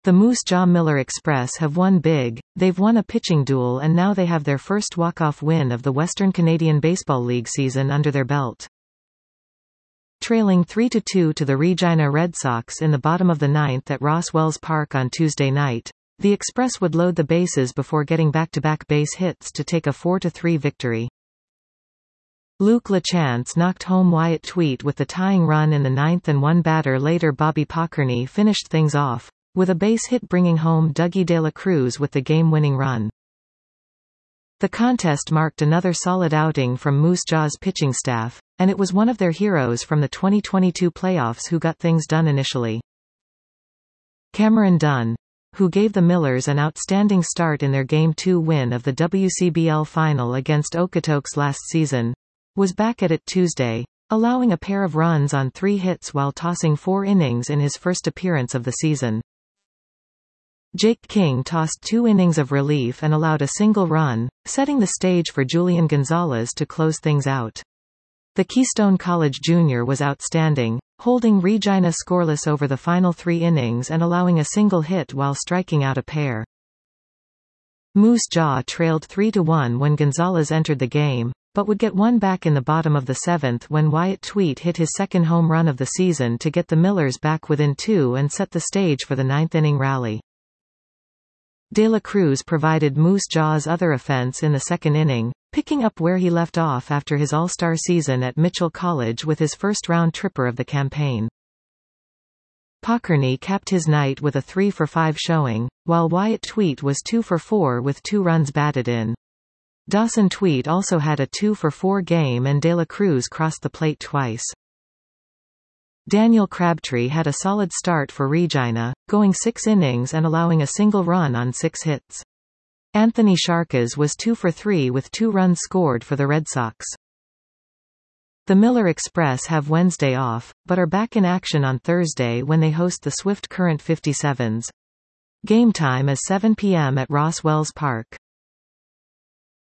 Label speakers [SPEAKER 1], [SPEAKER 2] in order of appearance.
[SPEAKER 1] The Moose Jaw Miller Express have won big. They've won a pitching duel and now they have their first walk-off win of the Western Canadian Baseball League season under their belt. Trailing 3-2 to the Regina Red Sox in the bottom of the ninth at Ross Wells Park on Tuesday night, the Express would load the bases before getting back-to-back base hits to take a 4-3 victory. Luke LeChance knocked home Wyatt Tweet with the tying run in the ninth, and one batter later Bobby Pockerney finished things off, with a base hit bringing home Dougie De La Cruz with the game-winning run. The contest marked another solid outing from Moose Jaw's pitching staff, and it was one of their heroes from the 2022 playoffs who got things done initially. Cameron Dunn, who gave the Millers an outstanding start in their Game 2 win of the WCBL final against Okotoks last season, was back at it Tuesday, allowing a pair of runs on 3 hits while tossing 4 innings in his first appearance of the season. Jake King tossed 2 innings of relief and allowed a single run, setting the stage for Julian Gonzalez to close things out. The Keystone College junior was outstanding, holding Regina scoreless over the final 3 innings and allowing a single hit while striking out a pair. Moose Jaw trailed 3-1 when Gonzalez entered the game, but would get one back in the bottom of the 7th when Wyatt Tweet hit his second home run of the season to get the Millers back within 2 and set the stage for the 9th inning rally. De La Cruz provided Moose Jaw's other offense in the second inning, picking up where he left off after his All-Star season at Mitchell College with his first-round tripper of the campaign. Pockerney capped his night with a 3-for-5 showing, while Wyatt Tweet was 2-for-4 with 2 runs batted in. Dawson Tweet also had a 2-for-4 game and De La Cruz crossed the plate twice. Daniel Crabtree had a solid start for Regina, going 6 innings and allowing a single run on 6 hits. Anthony Sharkes was 2-for-3 with 2 runs scored for the Red Sox. The Miller Express have Wednesday off, but are back in action on Thursday when they host the Swift Current 57s. Game time is 7 p.m. at Ross Wells Park.